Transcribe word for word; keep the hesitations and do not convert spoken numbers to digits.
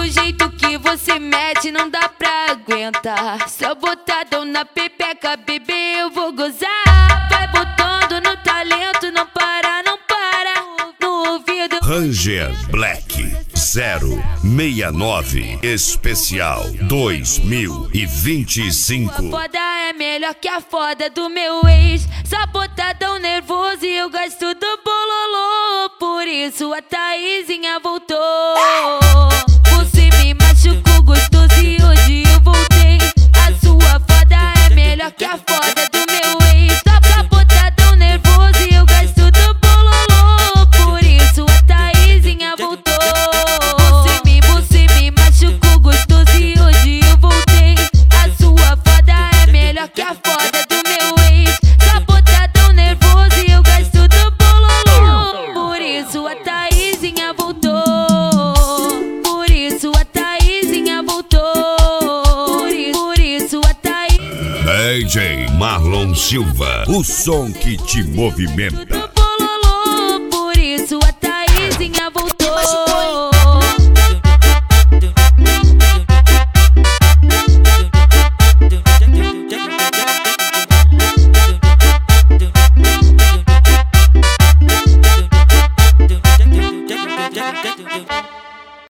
Do jeito que você mete não dá pra aguentar. Só botadão na pepeca, bebê, eu vou gozar. Vai botando no talento, não para, não para. No ouvido Ranger Black zero seis nove Especial dois mil e vinte e cinco. A foda é melhor que a foda do meu ex. Só botadão nervoso e eu gosto do bololô. Por isso a Thaisinha voltou. Você me machucou gostoso e hoje eu voltei. A sua foda é melhor que a foda do meu ex. Só botadão nervoso e eu gosto do bololô. Por isso a Thaisinha voltou. Você me, você me machucou gostoso e hoje eu voltei. A sua foda é melhor que a foda do meu ex. Só botadão nervoso e eu gosto do bololô. Por isso a Thaisinha voltou. Por isso a Thaisinha voltou. Por isso, por isso a Thais. D J Marlon Silva, o som que te movimenta.